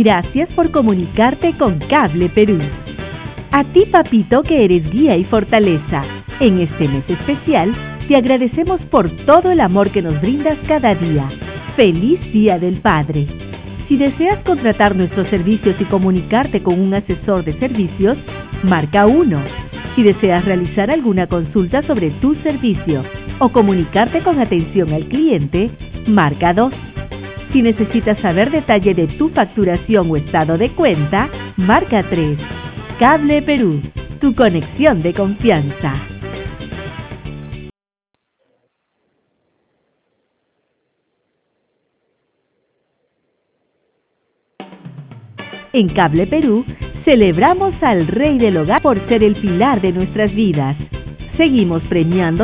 Gracias por comunicarte con Cable Perú. A ti, papito, que eres guía y fortaleza. En este mes especial, te agradecemos por todo el amor que nos brindas cada día. ¡Feliz Día del Padre! Si deseas contratar nuestros servicios y comunicarte con un asesor de servicios, marca 1. Si deseas realizar alguna consulta sobre tu servicio o comunicarte con atención al cliente, marca 2. Si necesitas saber detalle de tu facturación o estado de cuenta, marca 3. Cable Perú, tu conexión de confianza. En Cable Perú, celebramos al Rey del Hogar por ser el pilar de nuestras vidas. Seguimos premiando